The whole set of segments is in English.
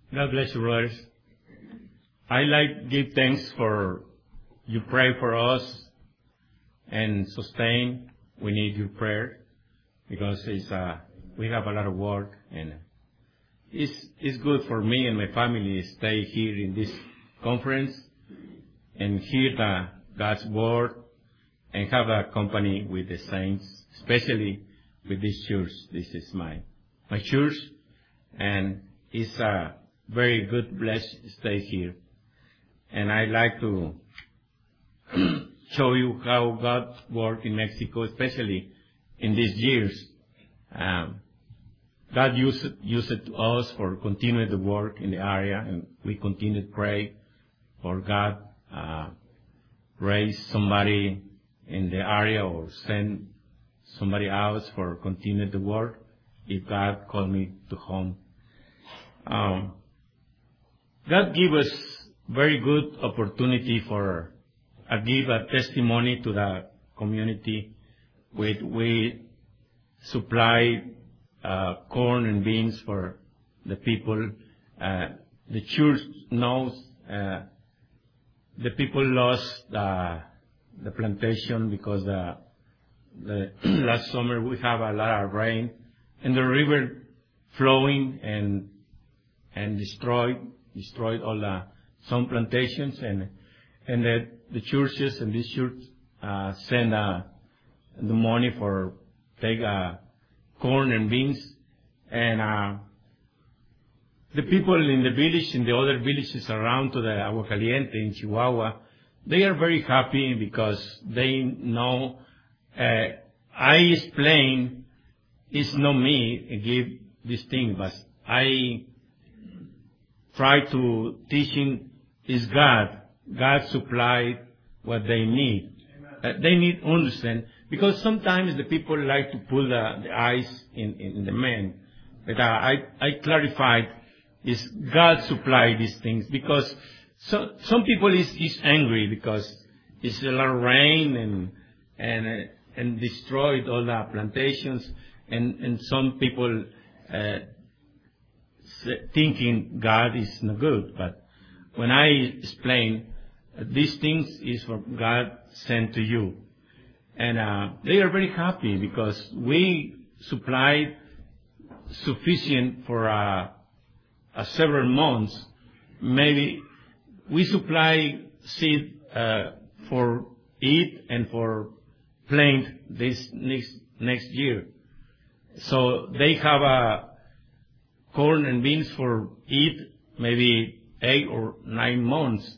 God bless you, brothers. I like to give thanks for you pray for us and sustain. We need your prayer because we have a lot of work, and it's good for me and my family to stay here in this conference and hear God's word and have a company with the saints, especially with this church. This is my church, and it's a very good blessed stay here. And I like to show you how God worked in Mexico, especially in these years. God used us for continuing the work in the area, and we continue to pray for God raise somebody in the area or send somebody else for continue the work if God called me to home. God give us very good opportunity for give a testimony to the community. We supply corn and beans for the people. The church knows the people lost the plantation because the last summer we have a lot of rain and the river flowing and destroyed all some plantations, and the churches and this church send the money for take corn and beans, and the people in the village, in the other villages around to the Agua Caliente in Chihuahua, they are very happy because they know I explain it's not me give this thing, but I try to teaching is God. God supplied what they need. They need to understand, because sometimes the people like to pull the eyes in the man. But I clarified is God supplied these things, because some people is angry because it's a lot of rain and destroyed all the plantations, and some people thinking God is not good. But when I explain these things is from God sent to you, and they are very happy because we supplied sufficient for several months. Maybe we supply seed for eat and for plant this next year. So they have corn and beans for eat maybe 8 or 9 months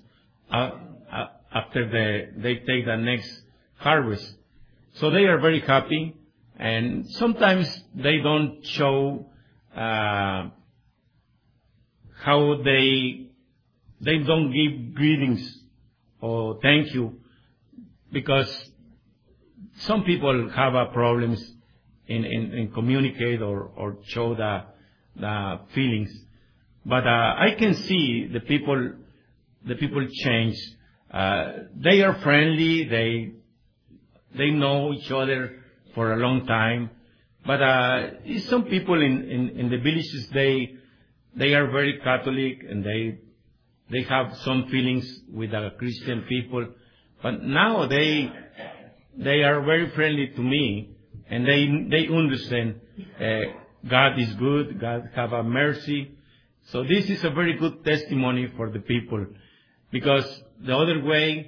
after they take the next harvest. So they are very happy, and sometimes they don't show how they don't give greetings or thank you, because some people have problems in communicate or show the feelings. But I can see the people change. They are friendly. They know each other for a long time. But some people in the villages, they are very Catholic, and they have some feelings with the Christian people. But now they are very friendly to me, and they understand God is good. God have a mercy. So this is a very good testimony for the people, because the other way,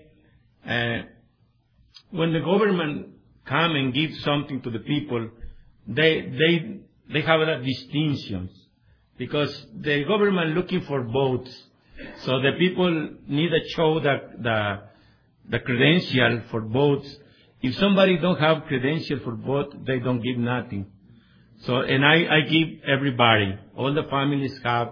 when the government come and give something to the people, they have that distinctions, because the government looking for votes. So the people need to show the credential for votes. If somebody don't have credential for vote, they don't give nothing. So, and I give everybody. All the families have.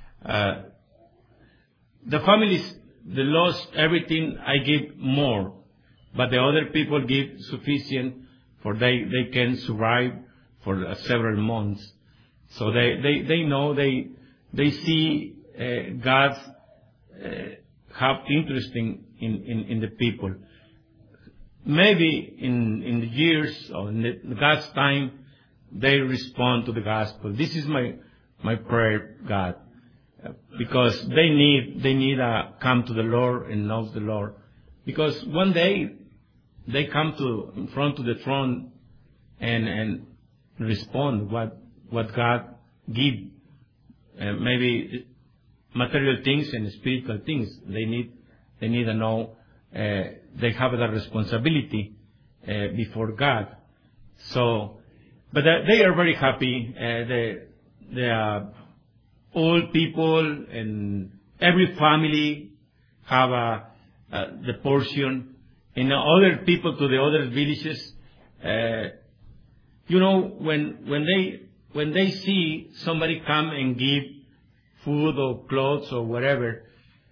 The families they lost everything. I give more, but the other people give sufficient for they can survive for several months. So they know they see God's have interest in the people. Maybe in the years or in the God's time, they respond to the gospel. This is my prayer, God. because they need come to the Lord and know the Lord, because one day they come to in front of the throne and respond what God give, maybe material things and spiritual things. They need to know they have the responsibility before God. So, but they are very happy. The old people and every family have the portion, and other people to the other villages. When they see somebody come and give food or clothes or whatever,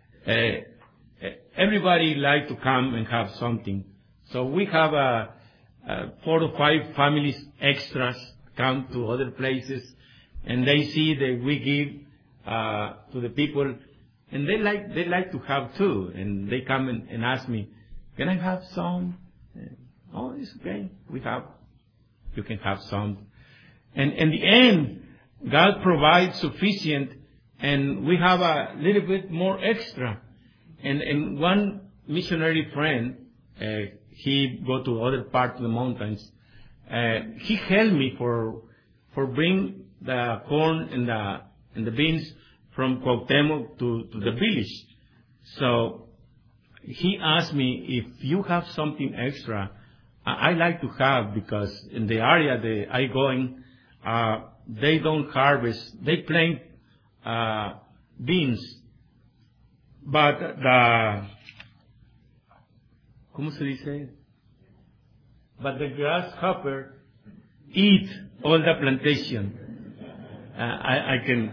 everybody like to come and have something. So we have 4 or 5 families extras come to other places, and they see that we give to the people, and they like to have too, and they come and ask me, "Can I have some?" Oh, it's okay. You can have some. And in the end, God provides sufficient, and we have a little bit more extra. And one missionary friend, he go to other part of the mountains. He helped me for bring the corn and the beans from Cuauhtemoc to the village. So he asked me, if you have something extra, I like to have, because in the area that I going, they don't harvest. They plant beans, but ¿cómo se dice? But the grasshopper eat all the plantation. I can,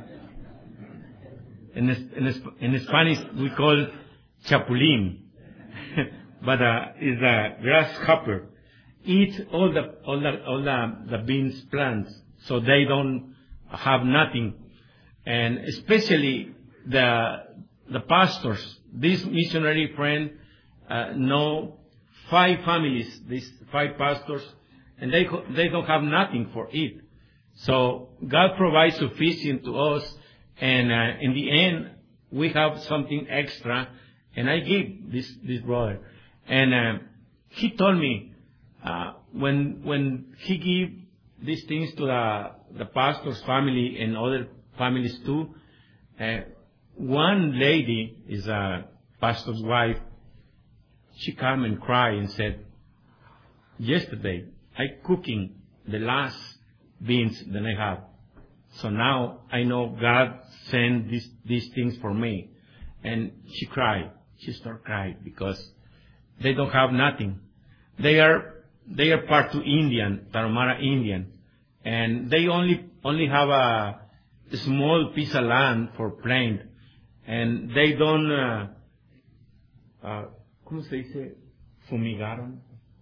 in Spanish we call chapulín, but is a grasshopper eat all the beans plants, so they don't have nothing. And especially the pastors. This missionary friend know 5 families, these 5 pastors, and they don't have nothing for it. So God provides sufficient to us, and in the end we have something extra, and I give this brother. And he told me when he give these things to the pastor's family and other families too, one lady is a pastor's wife. She came and cried and said, "Yesterday I cooking the last beans that I have. So now I know God sent these things for me." And she cried. She started crying because they don't have nothing. They are part to Indian, Tarahumara Indian, and they only have a small piece of land for plant, and they don't ¿cómo se dice? Fumigaron.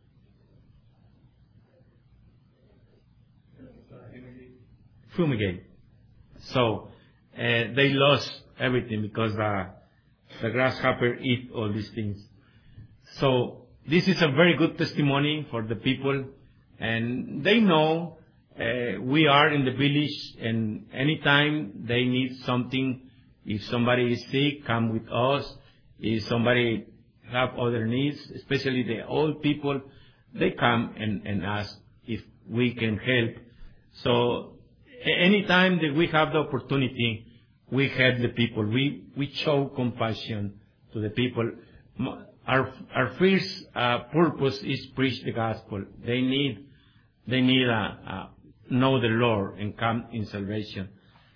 Fumigate. So they lost everything because the grasshopper eat all these things. So this is a very good testimony for the people, and they know we are in the village, and anytime they need something, if somebody is sick, come with us. If somebody have other needs, especially the old people, they come and ask if we can help. So anytime that we have the opportunity, we help the people. We show compassion to the people. Our first purpose is preach the gospel. They need know the Lord and come in salvation.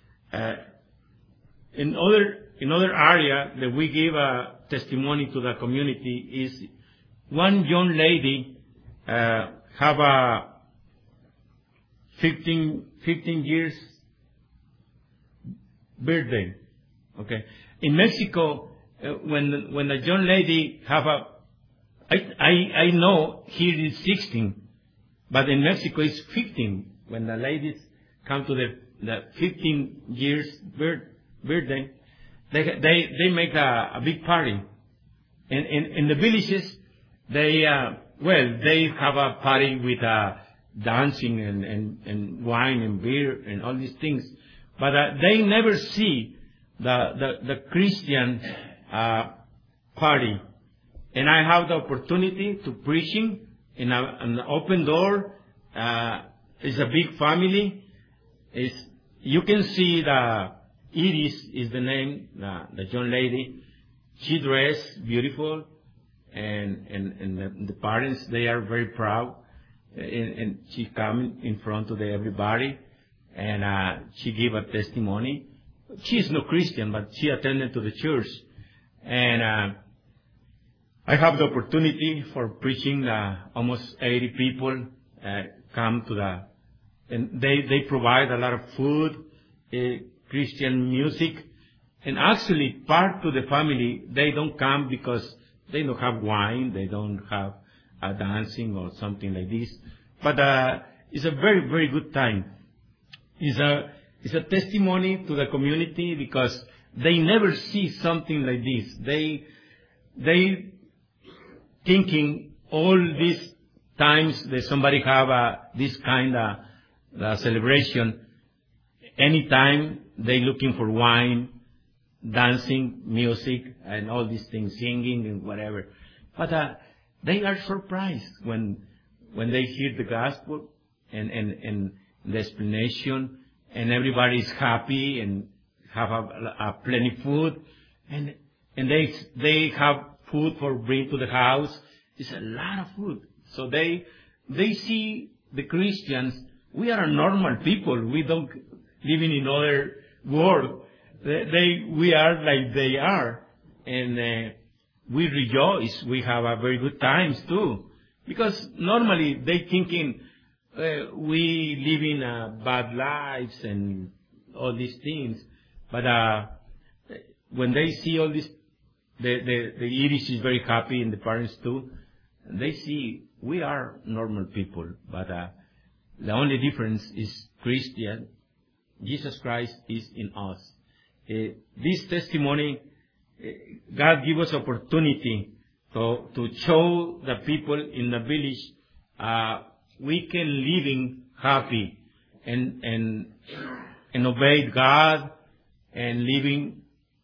In other area that we give a testimony to the community is one young lady have a 15 years birthday. Okay, in Mexico, when a young lady have I know here is 16, but in Mexico it's 15. When the ladies come to the 15 years birthday, they make a big party. In the villages, they have a party with dancing and wine and beer and all these things, but they never see the Christian party, and I have the opportunity to preaching in an open door. It's a big family. You can see the Iris is the name, the young lady. She dressed beautiful, and the parents, they are very proud. And she come in front of everybody, and she gave a testimony. She is no Christian, but she attended to the church, and I have the opportunity for preaching. Almost 80 people come to and they provide a lot of food, Christian music, and actually part of the family, they don't come because they don't have wine, they don't have dancing or something like this. But it's a very, very good time. It's a testimony to the community because they never see something like this. They thinking all these times that somebody have this kind of celebration. Anytime they looking for wine, dancing, music, and all these things, singing and whatever. But they are surprised when they hear the gospel and the explanation, and everybody is happy and have a plenty food, and they have food for bring to the house. It's a lot of food. So they see the Christians. We are normal people. We don't living in other world. We are like they are, and we rejoice. We have a very good times too, because normally they thinking we live in bad lives and all these things. But when they see all this, the Irish is very happy, and the parents too. And they see we are normal people, but the only difference is Christian. Jesus Christ is in us. This testimony, God give us opportunity to show the people in the village we can living happy and obey God and living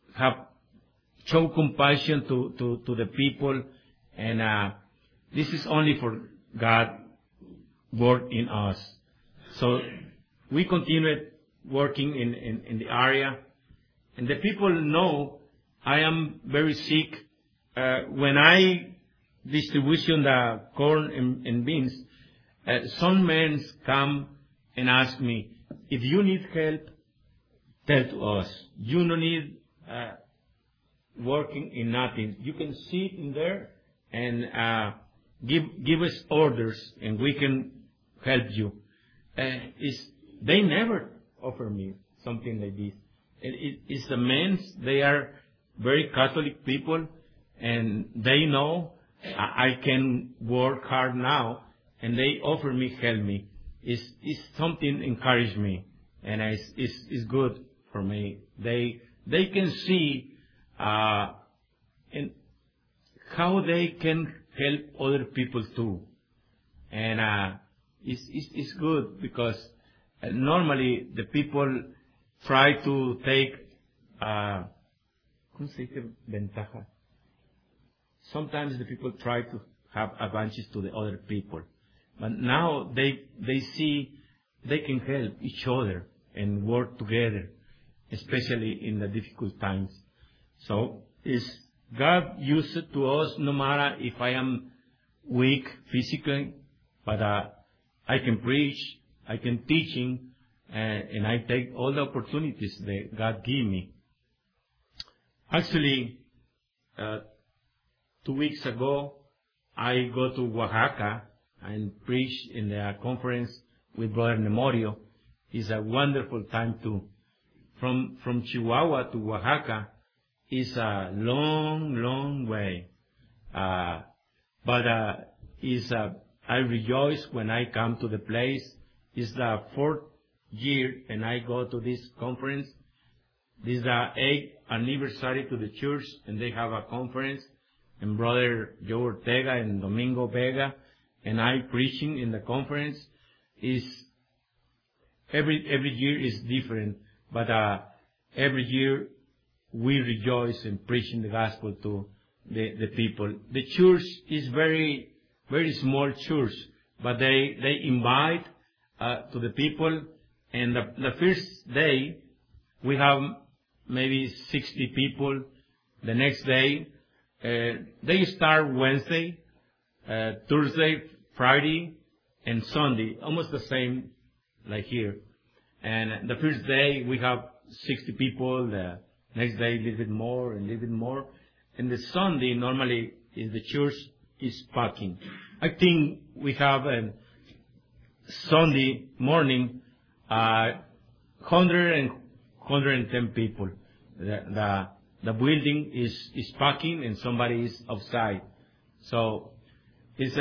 show compassion to the people, and this is only for God work in us. So we continued working in the area, and the people know I am very sick. When I distribution the corn and beans, some men come and ask me, if you need help, tell to us. You don't need working in nothing. You can sit in there and give us orders, and we can help you. They never offer me something like this. It's the men. They are very Catholic people, and they know I can work hard now, and they offer me, help me. It's something encourage me, and it's good for me. They can see and how they can help other people too, and it's good because normally the people try to take ¿cómo se dice ventaja? Sometimes the people try to have advantage to the other people, but now they see they can help each other and work together, especially in the difficult times. So God used it to us, no matter if I am weak physically, but I can preach, I can teaching, and I take all the opportunities that God give me. Actually, 2 weeks ago, I go to Oaxaca and preach in the conference with Brother Nemorio. It's a wonderful time too. From Chihuahua to Oaxaca is a long, long way. But I rejoice when I come to the place. It's the 4th year, and I go to this conference. This is the 8th anniversary to the church, and they have a conference. And Brother Joe Ortega and Domingo Vega and I preaching in the conference is every year is different, but every year we rejoice in preaching the gospel to the people. The church is very, very small church, but they invite to the people, and the first day we have maybe 60 people. The next day they start Wednesday, Thursday, Friday, and Sunday, almost the same like here. And the first day we have 60 people. The next day a little bit more and a little bit more. And the Sunday normally is the church is packing. I think we have Sunday morning 110 people. The building is packing and somebody is outside. So it's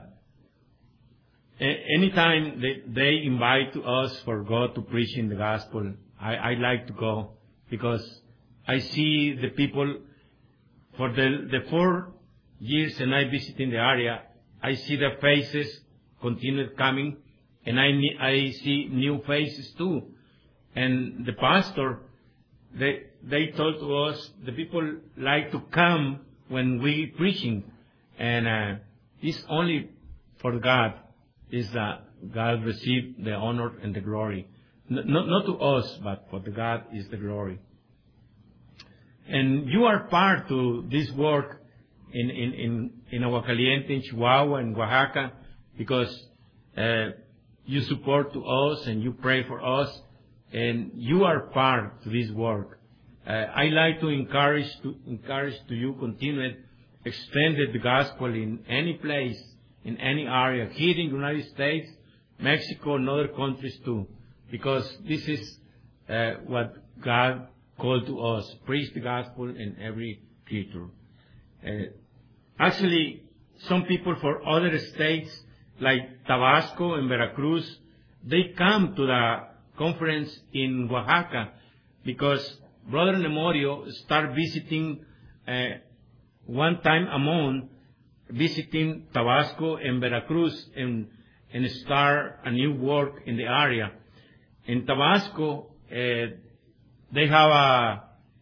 anytime they invite us for God to preach in the gospel, I like to go, because I see the people for the 4 years and I visit in the area. I see the faces continue coming, and I see new faces too. And the pastor, they told to us the people like to come when we preaching, and it's only for God. Is that God receive the honor and the glory, not to us, but for the God is the glory. And you are part to this work in Aguascalientes, in Chihuahua, and Oaxaca, because you support to us and you pray for us, and you are part to this work. I like to encourage to you continue extend the gospel in any place, in any area, here in the United States, Mexico, and other countries too, because this is what God called to us, preach the gospel in every creature. Actually, some people for other states, like Tabasco and Veracruz, they come to the conference in Oaxaca, because Brother Nemorio start visiting one time a month, visiting Tabasco and Veracruz, and start a new work in the area. In Tabasco, they have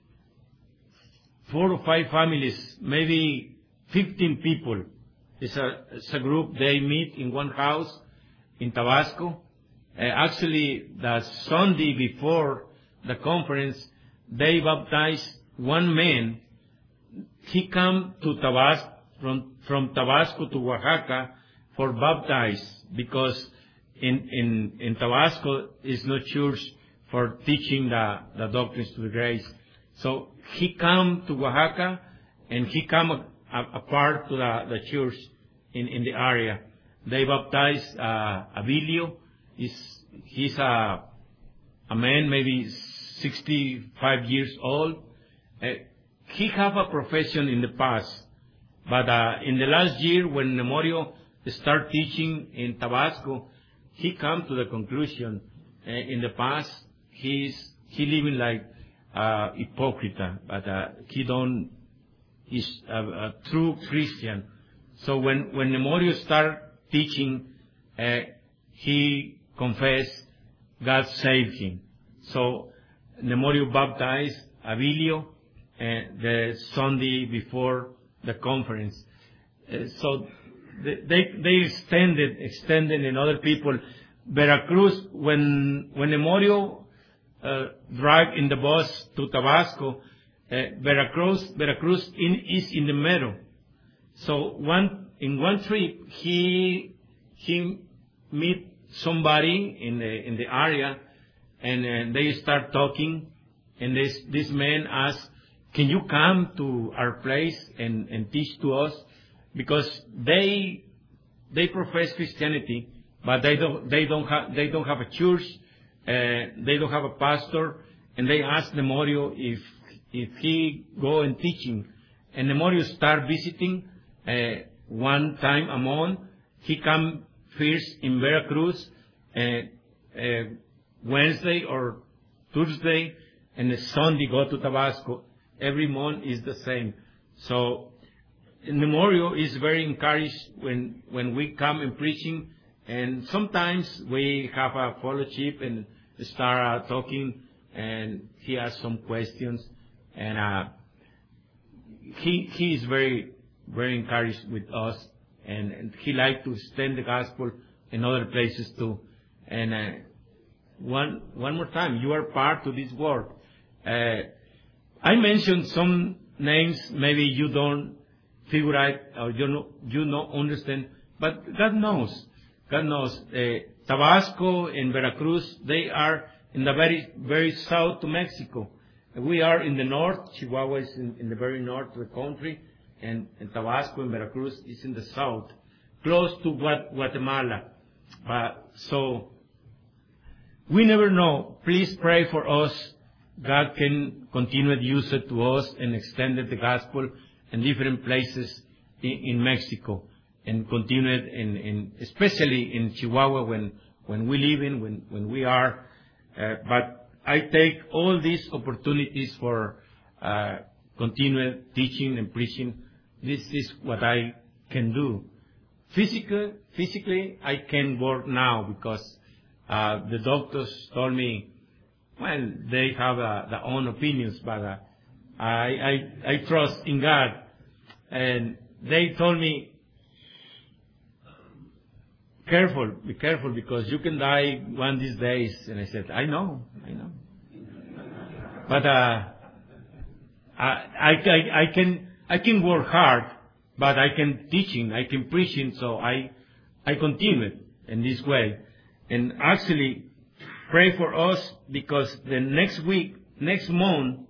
4 or 5 families, maybe 15 people. It's a group. They meet in one house in Tabasco. Actually, the Sunday before the conference, they baptized one man. He come to Tabasco, from Tabasco to Oaxaca for baptize, because in Tabasco is no church for teaching the doctrines to the grace. So he come to Oaxaca, and he come a part to the church in the area. They baptize Abilio. He's a man maybe 65 years old. He have a profession in the past, but in the last year when Nemorio start teaching in Tabasco, he come to the conclusion in the past he living like hypocrite, but he's a true Christian. So when Nemorio start teaching, he confessed God saved him. So Nemorio baptized Abilio the Sunday before the conference. So they extended in other people. Veracruz, when Nemorio drive in the bus to Tabasco, Veracruz is in the middle. So in one trip he meet somebody in the area, and they start talking, and this man asks, "Can you come to our place and teach to us?" Because they profess Christianity, but they don't have a church, they don't have a pastor, and they ask Nemorio if he go and teaching, and Nemorio start visiting one time a month. He come first in Veracruz Wednesday or Thursday, and the Sunday go to Tabasco. Every month is the same. So Nemorio is very encouraged when we come and preaching, and sometimes we have a fellowship and start talking, and he has some questions, and he is very encouraged with us, and he likes to extend the gospel in other places too. And one more time, you are part of this work. I mentioned some names maybe you don't figure out or you don't understand, but God knows. God knows. Tabasco and Veracruz, they are in the very south to Mexico. We are in the north. Chihuahua is in the very north of the country, and Tabasco and Veracruz is in the south, close to Guatemala. So we never know. Please pray for us. God can continue to use it to us and extend the gospel in different places in Mexico, and continue it especially in Chihuahua when we live when we are. But I take all these opportunities for continued teaching and preaching. This is what I can do. Physically, I can work now because the doctors told me, well, they have their own opinions, but I trust in God. And they told me, be careful, because you can die one of these days. And I said, I know. But I can work hard, but I can teaching, I can preaching, so I continue it in this way. And actually, pray for us, because the next month,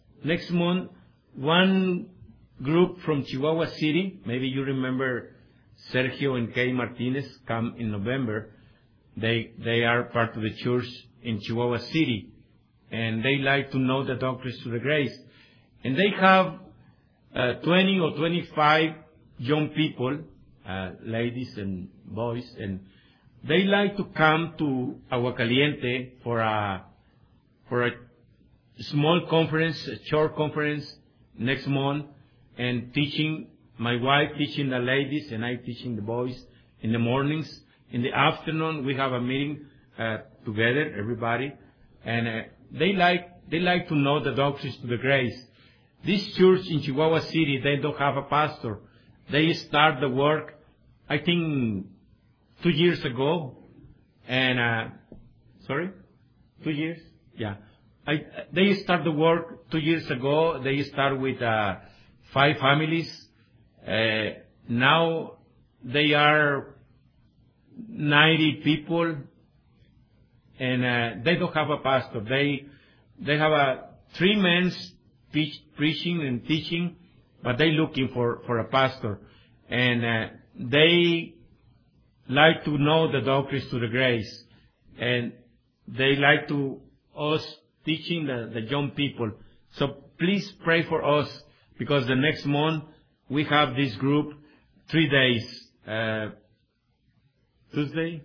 one group from Chihuahua City, maybe you remember Sergio and Kay Martinez, come in November. They are part of the church in Chihuahua City, and they like to know the doctrines to the grace. And they have 20 or 25 young people, ladies and boys, and they like to come to Aguacaliente for a small conference, a short conference next month, and teaching. My wife teaching the ladies, and I teaching the boys in the mornings. In the afternoon, we have a meeting together, everybody, and they like to know the doctrines to the grace. This church in Chihuahua City, they don't have a pastor. They start the work, I think, 2 years ago, and 2 years, yeah. They start the work 2 years ago. They start with 5 families. Now they are 90 people, and they don't have a pastor. They have 3 men preaching and teaching, but they looking for a pastor, and they like to know the doctrines to the grace, and they like to us teaching the young people. So please pray for us, because the next month we have this group 3 days, Tuesday,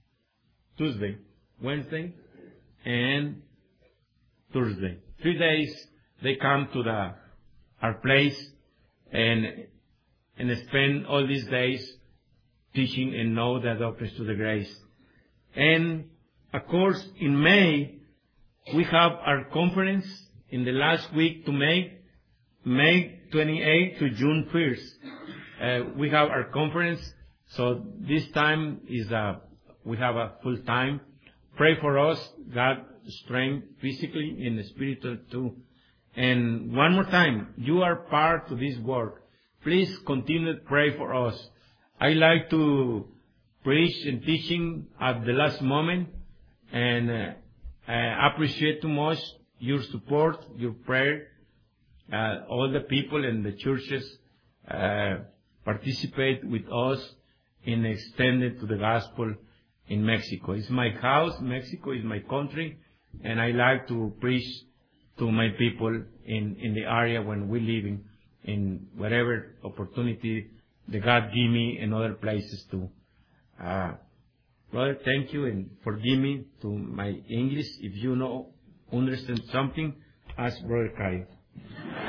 Wednesday, and Thursday. 3 days they come to our place and spend all these days teaching and know the doctrines to the grace. And of course, in May we have our conference in the last week to May 28th to June 1st. We have our conference, so this time is we have a full time. Pray for us, God strength physically and spiritual too. And one more time, you are part of this work. Please continue to pray for us. I like to preach and teaching at the last moment, and I appreciate too much your support, your prayer. All the people in the churches participate with us in extending to the gospel in Mexico. It's my house. Mexico is my country, and I like to preach to my people in the area when we live in whatever opportunity that God give me in other places too. Brother, thank you, and forgive me to my English. If you understand something, ask Brother Kai.